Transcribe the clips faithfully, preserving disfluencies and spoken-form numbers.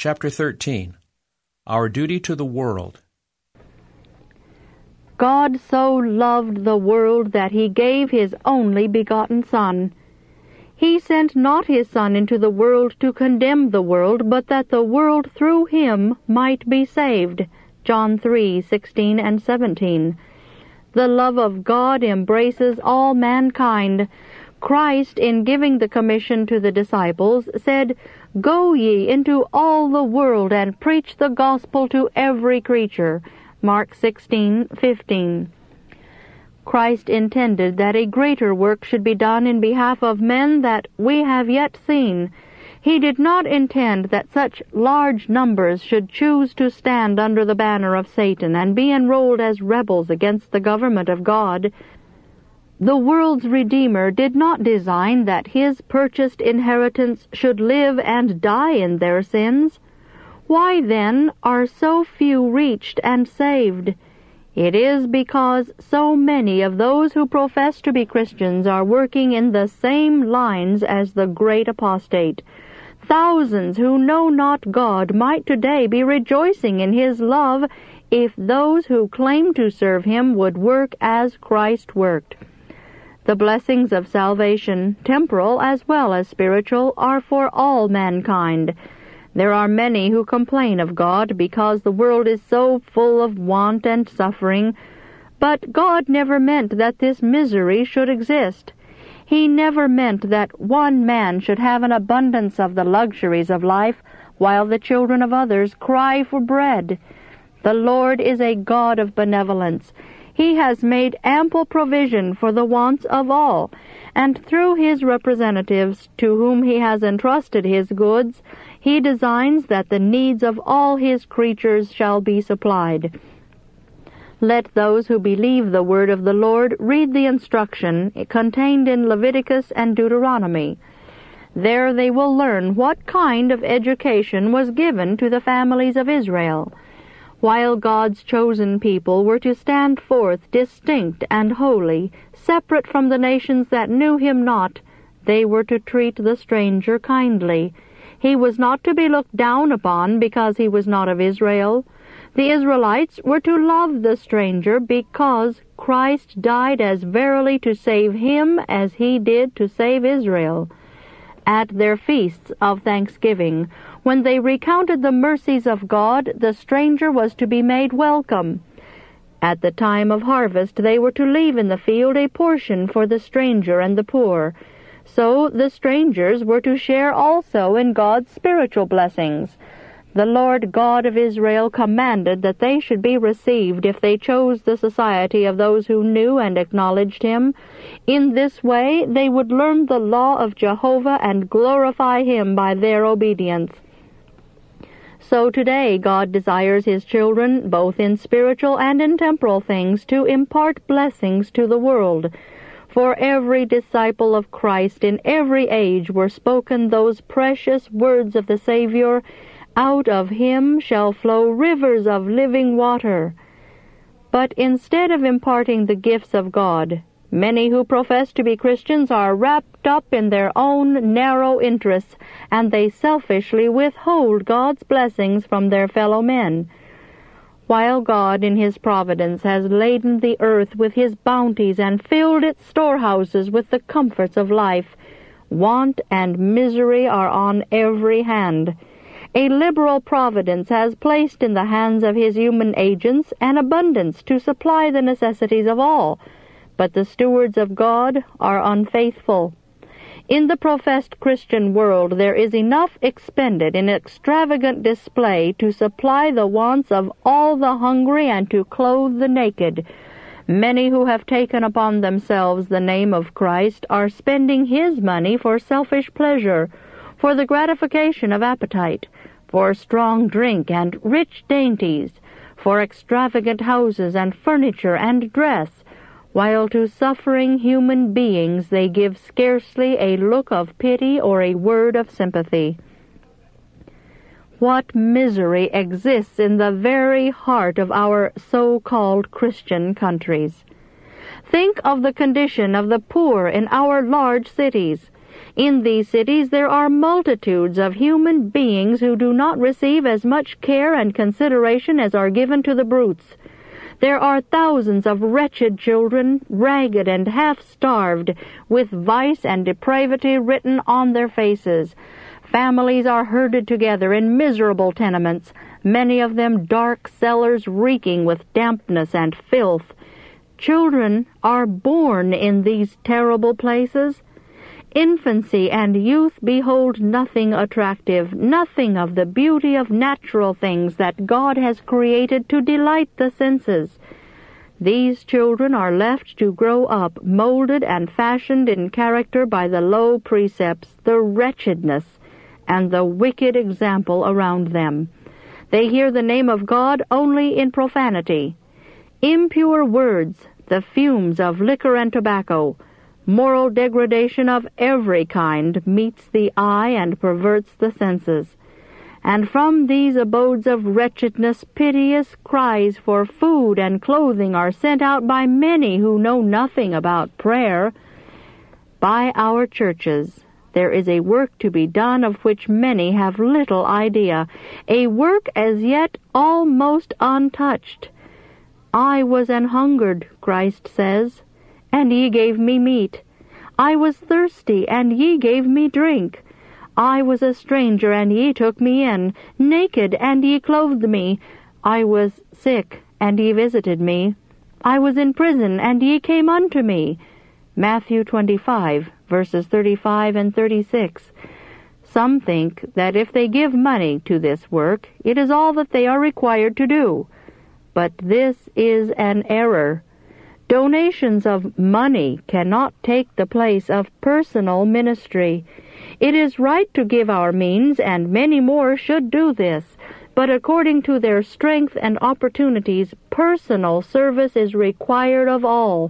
Chapter thirteen. Our Duty to the World. God so loved the world that he gave his only begotten Son. He sent not his Son into the world to condemn the world, but that the world through him might be saved. John three sixteen and seventeen. The love of God embraces all mankind. Christ, in giving the commission to the disciples, said, "Go ye into all the world and preach the gospel to every creature." Mark sixteen fifteen. Christ intended that a greater work should be done in behalf of men that we have yet seen. He did not intend that such large numbers should choose to stand under the banner of Satan and be enrolled as rebels against the government of God. The world's Redeemer did not design that his purchased inheritance should live and die in their sins. Why, then, are so few reached and saved? It is because so many of those who profess to be Christians are working in the same lines as the great apostate. Thousands who know not God might today be rejoicing in his love if those who claim to serve him would work as Christ worked. The blessings of salvation, temporal as well as spiritual, are for all mankind. There are many who complain of God because the world is so full of want and suffering, but God never meant that this misery should exist. He never meant that one man should have an abundance of the luxuries of life, while the children of others cry for bread. The Lord is a God of benevolence. He has made ample provision for the wants of all, and through his representatives, to whom he has entrusted his goods, he designs that the needs of all his creatures shall be supplied. Let those who believe the word of the Lord read the instruction contained in Leviticus and Deuteronomy. There they will learn what kind of education was given to the families of Israel. While God's chosen people were to stand forth distinct and holy, separate from the nations that knew him not, they were to treat the stranger kindly. He was not to be looked down upon because he was not of Israel. The Israelites were to love the stranger because Christ died as verily to save him as he did to save Israel. At their feasts of thanksgiving, when they recounted the mercies of God, the stranger was to be made welcome. At the time of harvest they were to leave in the field a portion for the stranger and the poor. So the strangers were to share also in God's spiritual blessings. The Lord God of Israel commanded that they should be received if they chose the society of those who knew and acknowledged him. In this way they would learn the law of Jehovah and glorify him by their obedience. So today God desires his children, both in spiritual and in temporal things, to impart blessings to the world. For every disciple of Christ in every age were spoken those precious words of the Savior, "Out of him shall flow rivers of living water." But instead of imparting the gifts of God, many who profess to be Christians are wrapped up in their own narrow interests, and they selfishly withhold God's blessings from their fellow men. While God in his providence has laden the earth with his bounties and filled its storehouses with the comforts of life, want and misery are on every hand. A liberal providence has placed in the hands of his human agents an abundance to supply the necessities of all, but the stewards of God are unfaithful. In the professed Christian world there is enough expended in extravagant display to supply the wants of all the hungry and to clothe the naked. Many who have taken upon themselves the name of Christ are spending his money for selfish pleasure, for the gratification of appetite, for strong drink and rich dainties, for extravagant houses and furniture and dress, while to suffering human beings they give scarcely a look of pity or a word of sympathy. What misery exists in the very heart of our so-called Christian countries! Think of the condition of the poor in our large cities. In these cities there are multitudes of human beings who do not receive as much care and consideration as are given to the brutes. There are thousands of wretched children, ragged and half-starved, with vice and depravity written on their faces. Families are herded together in miserable tenements, many of them dark cellars reeking with dampness and filth. Children are born in these terrible places. Infancy and youth behold nothing attractive, nothing of the beauty of natural things that God has created to delight the senses. These children are left to grow up, molded and fashioned in character by the low precepts, the wretchedness, and the wicked example around them. They hear the name of God only in profanity. Impure words, the fumes of liquor and tobacco, moral degradation of every kind meets the eye and perverts the senses. And from these abodes of wretchedness piteous cries for food and clothing are sent out by many who know nothing about prayer. By our churches there is a work to be done of which many have little idea, a work as yet almost untouched. I was an hungered, Christ says, and ye gave me meat. I was thirsty, and ye gave me drink. I was a stranger, and ye took me in, naked, and ye clothed me. I was sick, and ye visited me. I was in prison, and ye came unto me. Matthew twenty-five, verses thirty-five and thirty-six. Some think that if they give money to this work, it is all that they are required to do. But this is an error. Donations of money cannot take the place of personal ministry. It is right to give our means, and many more should do this, but according to their strength and opportunities, personal service is required of all.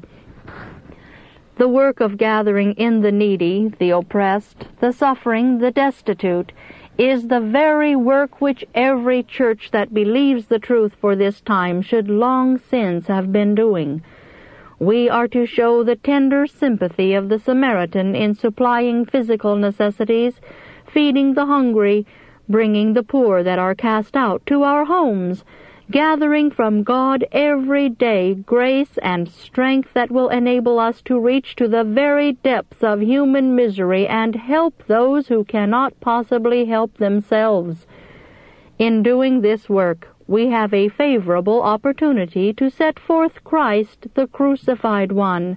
The work of gathering in the needy, the oppressed, the suffering, the destitute, is the very work which every church that believes the truth for this time should long since have been doing. We are to show the tender sympathy of the Samaritan in supplying physical necessities, feeding the hungry, bringing the poor that are cast out to our homes, gathering from God every day grace and strength that will enable us to reach to the very depths of human misery and help those who cannot possibly help themselves. In doing this work, we have a favorable opportunity to set forth Christ, the crucified one.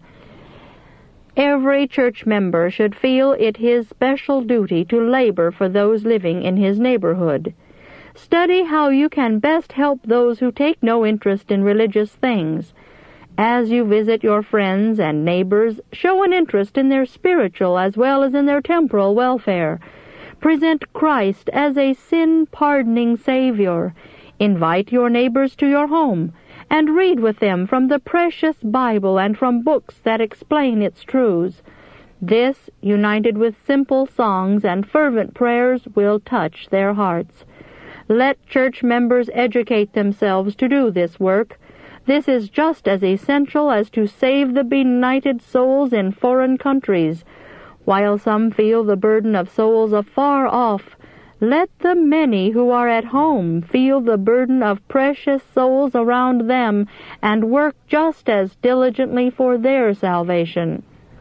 Every church member should feel it his special duty to labor for those living in his neighborhood. Study how you can best help those who take no interest in religious things. As you visit your friends and neighbors, show an interest in their spiritual as well as in their temporal welfare. Present Christ as a sin-pardoning Savior. Invite your neighbors to your home, and read with them from the precious Bible and from books that explain its truths. This, united with simple songs and fervent prayers, will touch their hearts. Let church members educate themselves to do this work. This is just as essential as to save the benighted souls in foreign countries. While some feel the burden of souls afar off, let the many who are at home feel the burden of precious souls around them and work just as diligently for their salvation.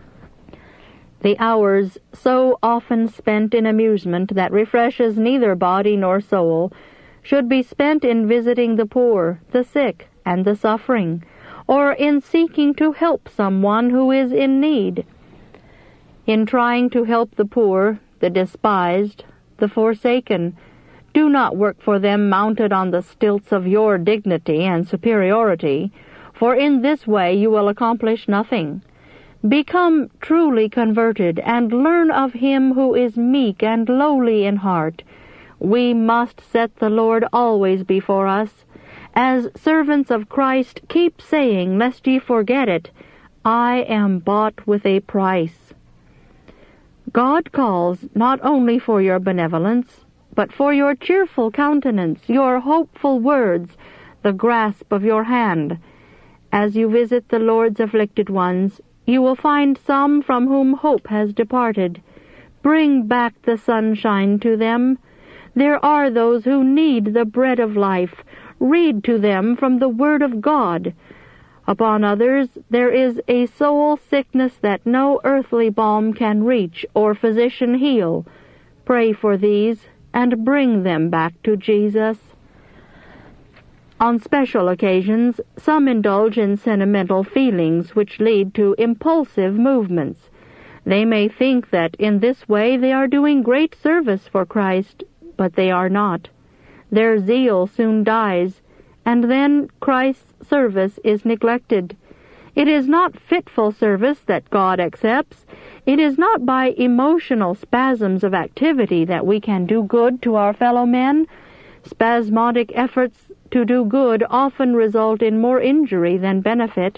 The hours so often spent in amusement that refreshes neither body nor soul should be spent in visiting the poor, the sick, and the suffering, or in seeking to help someone who is in need. In trying to help the poor, the despised, the forsaken, do not work for them mounted on the stilts of your dignity and superiority, for in this way you will accomplish nothing. Become truly converted, and learn of him who is meek and lowly in heart. We must set the Lord always before us. As servants of Christ, keep saying, lest ye forget it, I am bought with a price. God calls not only for your benevolence, but for your cheerful countenance, your hopeful words, the grasp of your hand. As you visit the Lord's afflicted ones, you will find some from whom hope has departed. Bring back the sunshine to them. There are those who need the bread of life. Read to them from the Word of God. Upon others there is a soul sickness that no earthly balm can reach or physician heal. Pray for these, and bring them back to Jesus. On special occasions, some indulge in sentimental feelings which lead to impulsive movements. They may think that in this way they are doing great service for Christ, but they are not. Their zeal soon dies, and then Christ's service is neglected. It is not fitful service that God accepts. It is not by emotional spasms of activity that we can do good to our fellow men. Spasmodic efforts to do good often result in more injury than benefit.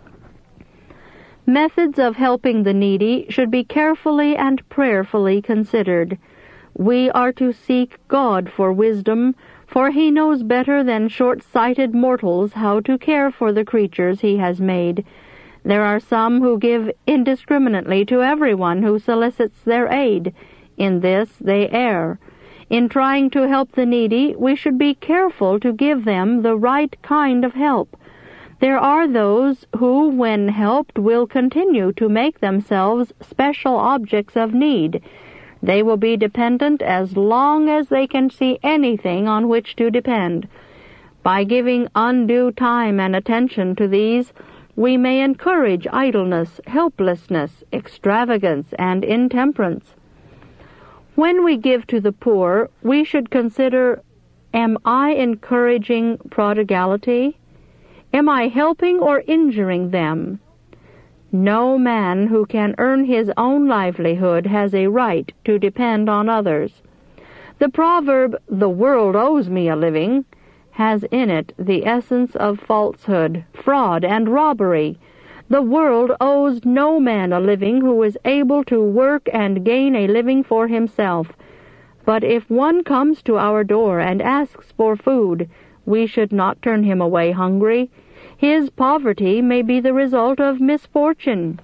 Methods of helping the needy should be carefully and prayerfully considered. We are to seek God for wisdom, for He knows better than short-sighted mortals how to care for the creatures He has made. There are some who give indiscriminately to everyone who solicits their aid. In this they err. In trying to help the needy, we should be careful to give them the right kind of help. There are those who, when helped, will continue to make themselves special objects of need. They will be dependent as long as they can see anything on which to depend. By giving undue time and attention to these, we may encourage idleness, helplessness, extravagance, and intemperance. When we give to the poor, we should consider, am I encouraging prodigality? Am I helping or injuring them? No man who can earn his own livelihood has a right to depend on others. The proverb, "The world owes me a living," has in it the essence of falsehood, fraud, and robbery. The world owes no man a living who is able to work and gain a living for himself. But if one comes to our door and asks for food, we should not turn him away hungry. His poverty may be the result of misfortune.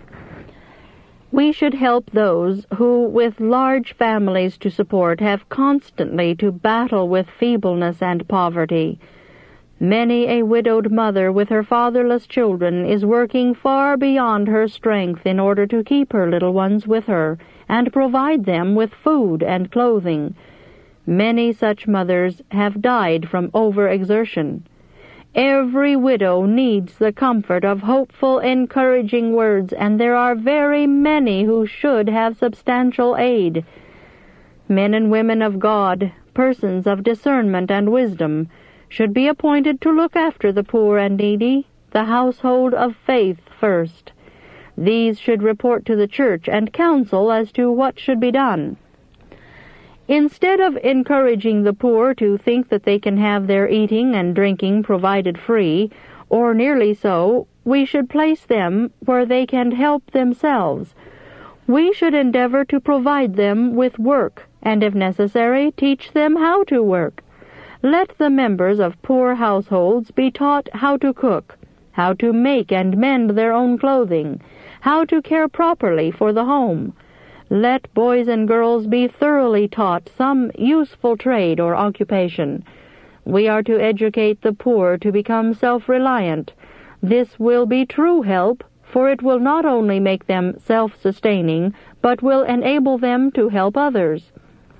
We should help those who, with large families to support, have constantly to battle with feebleness and poverty. Many a widowed mother with her fatherless children is working far beyond her strength in order to keep her little ones with her and provide them with food and clothing. Many such mothers have died from overexertion. Every widow needs the comfort of hopeful, encouraging words, and there are very many who should have substantial aid. Men and women of God, persons of discernment and wisdom, should be appointed to look after the poor and needy, the household of faith first. These should report to the church and counsel as to what should be done. Instead of encouraging the poor to think that they can have their eating and drinking provided free, or nearly so, we should place them where they can help themselves. We should endeavor to provide them with work, and if necessary, teach them how to work. Let the members of poor households be taught how to cook, how to make and mend their own clothing, how to care properly for the home. Let boys and girls be thoroughly taught some useful trade or occupation. We are to educate the poor to become self-reliant. This will be true help, for it will not only make them self-sustaining, but will enable them to help others.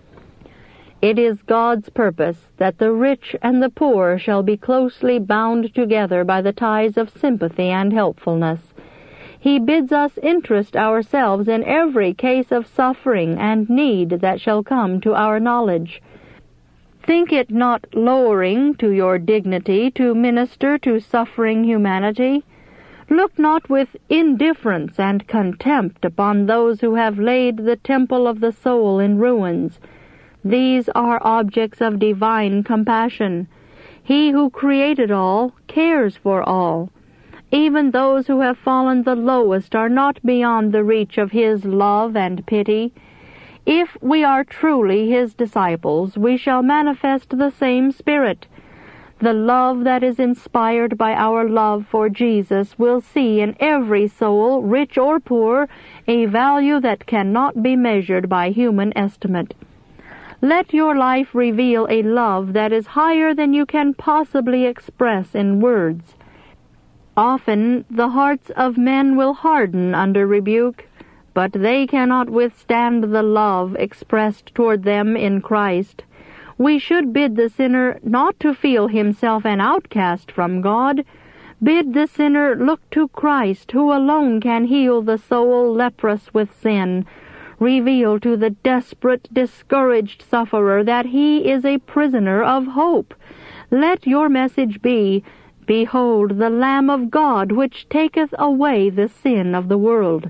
It is God's purpose that the rich and the poor shall be closely bound together by the ties of sympathy and helpfulness. He bids us interest ourselves in every case of suffering and need that shall come to our knowledge. Think it not lowering to your dignity to minister to suffering humanity. Look not with indifference and contempt upon those who have laid the temple of the soul in ruins. These are objects of divine compassion. He who created all cares for all. Even those who have fallen the lowest are not beyond the reach of His love and pity. If we are truly His disciples, we shall manifest the same spirit. The love that is inspired by our love for Jesus will see in every soul, rich or poor, a value that cannot be measured by human estimate. Let your life reveal a love that is higher than you can possibly express in words. Often the hearts of men will harden under rebuke, but they cannot withstand the love expressed toward them in Christ. We should bid the sinner not to feel himself an outcast from God. Bid the sinner look to Christ, who alone can heal the soul leprous with sin. Reveal to the desperate, discouraged sufferer that he is a prisoner of hope. Let your message be, "Behold the Lamb of God, which taketh away the sin of the world."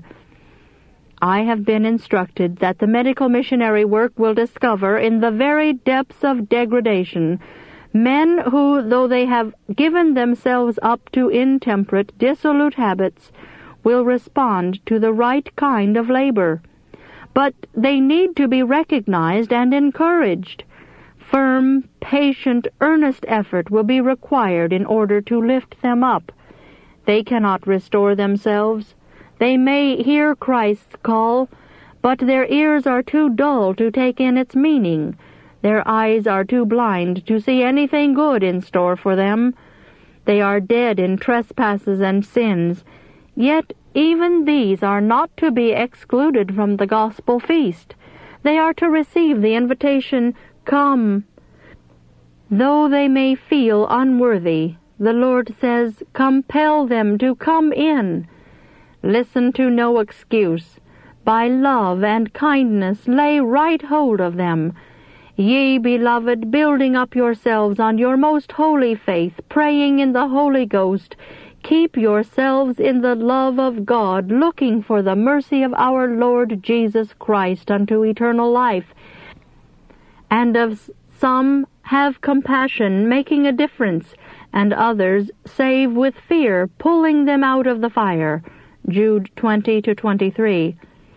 I have been instructed that the medical missionary work will discover in the very depths of degradation men who, though they have given themselves up to intemperate, dissolute habits, will respond to the right kind of labor. But they need to be recognized and encouraged. Firm, patient, earnest effort will be required in order to lift them up. They cannot restore themselves. They may hear Christ's call, but their ears are too dull to take in its meaning. Their eyes are too blind to see anything good in store for them. They are dead in trespasses and sins. Yet even these are not to be excluded from the gospel feast. They are to receive the invitation, "Come." Though they may feel unworthy, the Lord says, "Compel them to come in." Listen to no excuse. By love and kindness lay right hold of them. Ye, beloved, building up yourselves on your most holy faith, praying in the Holy Ghost, keep yourselves in the love of God, looking for the mercy of our Lord Jesus Christ unto eternal life. And of some have compassion, making a difference, and others save with fear, pulling them out of the fire. Jude twenty to twenty-three.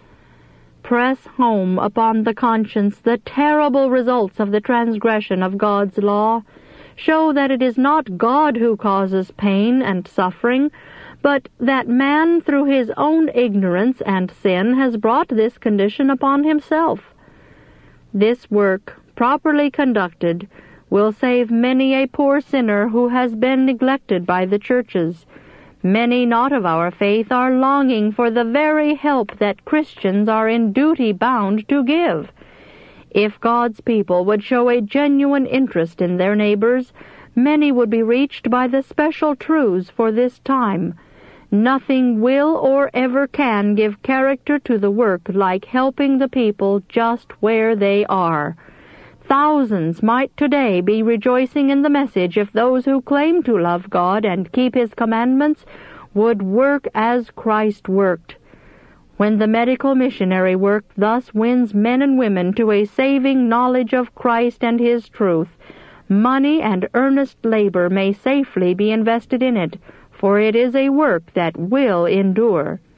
Press home upon the conscience the terrible results of the transgression of God's law. Show that it is not God who causes pain and suffering, but that man through his own ignorance and sin has brought this condition upon himself. This work, properly conducted, will save many a poor sinner who has been neglected by the churches. Many not of our faith are longing for the very help that Christians are in duty bound to give. If God's people would show a genuine interest in their neighbors, many would be reached by the special truths for this time. Nothing will or ever can give character to the work like helping the people just where they are. Thousands might today be rejoicing in the message if those who claim to love God and keep His commandments would work as Christ worked. When the medical missionary work thus wins men and women to a saving knowledge of Christ and His truth, money and earnest labor may safely be invested in it, for it is a work that will endure.